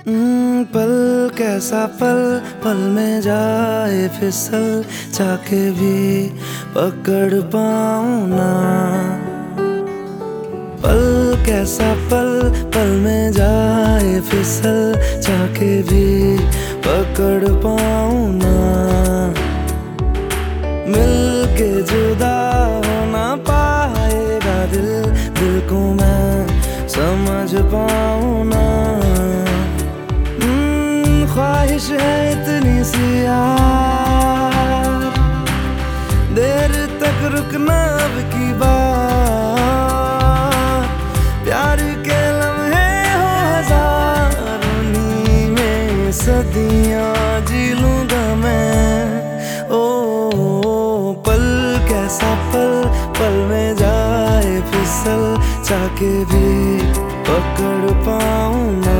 पल कैसा पल, पल में जाए फिसल, चाके भी पकड़ पाऊं ना। पल कैसा पल, पल में जाए फिसल, चाके भी पकड़ पाऊं ना। मिल के जुदा हो ना पाएगा दिल, दिल को मैं समझ पाऊं ना। ख्वाहिश है इतनी सी यार, देर तक रुकना अब की बात। प्यार के लम्हे हो हजारों, में सदियां जी लूंगा मैं। ओ पल कैसा पल, पल में जाए फिसल, चाके भी पकड़ पाऊं ना।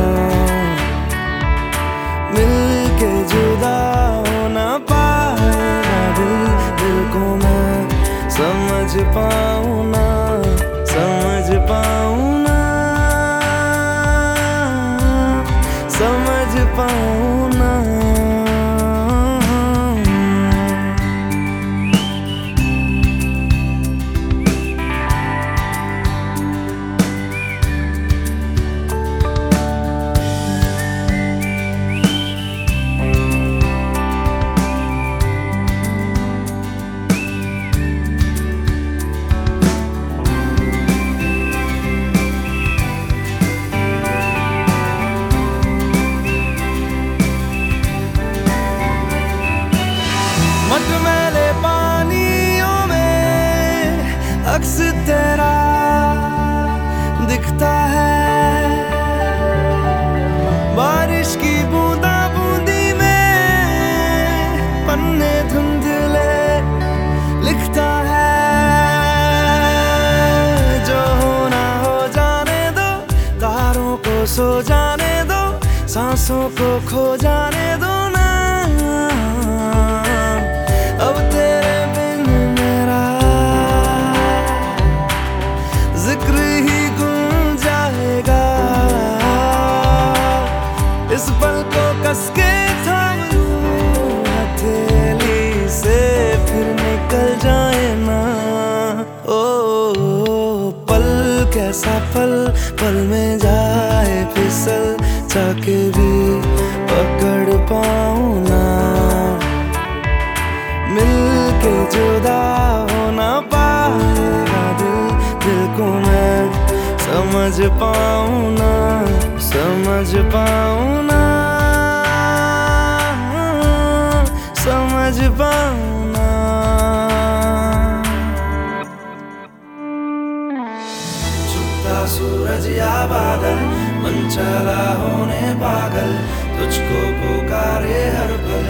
मिल के जुदा हो ना पाएगा दिल, दिल को मैं समझ पाऊं ना, समझ पाऊं ना, समझ पाऊं ना। मटमैले पानियों में अक्स तेरा दिखता है, बारिश की बूंदा बूंदी में पन्ने धुंधले लिखता है। जो होना हो जाने दो, तारों को सो जाने दो, सांसों को खो जाने दो ना। अब तेरे बिन मेरा जिक्र ही गुम जाएगा। इस पल को कस के थाम लूं हथेली से, फिर निकल जाए ना। ओ पल कैसा पल, पल में जाए फिसल, चाके भी पकड़ पाऊं ना। मिल के जुदा हो ना पाएगा दिल, दिल को मैं समझ पाऊं ना, समझ पाऊं ना, समझ पाऊं ना। छुपता सूरज या बादल, मन चला होने पागल, तुझको पुकारे हर पल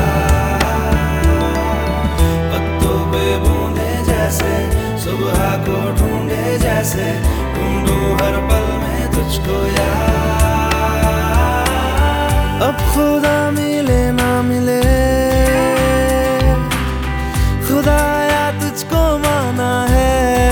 जैसे, सुबह को ढूंढे जैसे, ढूंढूं हर पल में तुझको यार। अब खुदा मिले ना मिले, खुदाया तुझको माना है।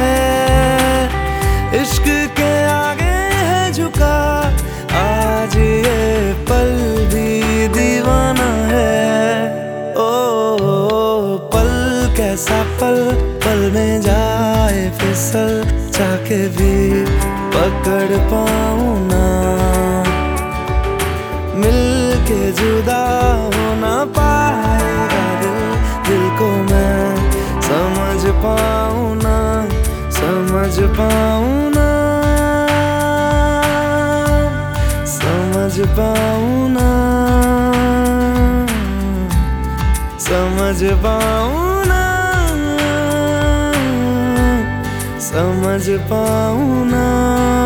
इश्क के आगे है झुका आज ये पल भी दीवाना है। ओ पल कैसा पल, पल में जाए फिसल, चाके भी पकड़ पाऊं ना। मिल के जुदा हो ना पाएगा दिल, दिल को मैं समझ पाऊं ना, समझ पाऊं ना, समझ पाऊं ना, समझ पाऊं ना, समझ पाऊं ना।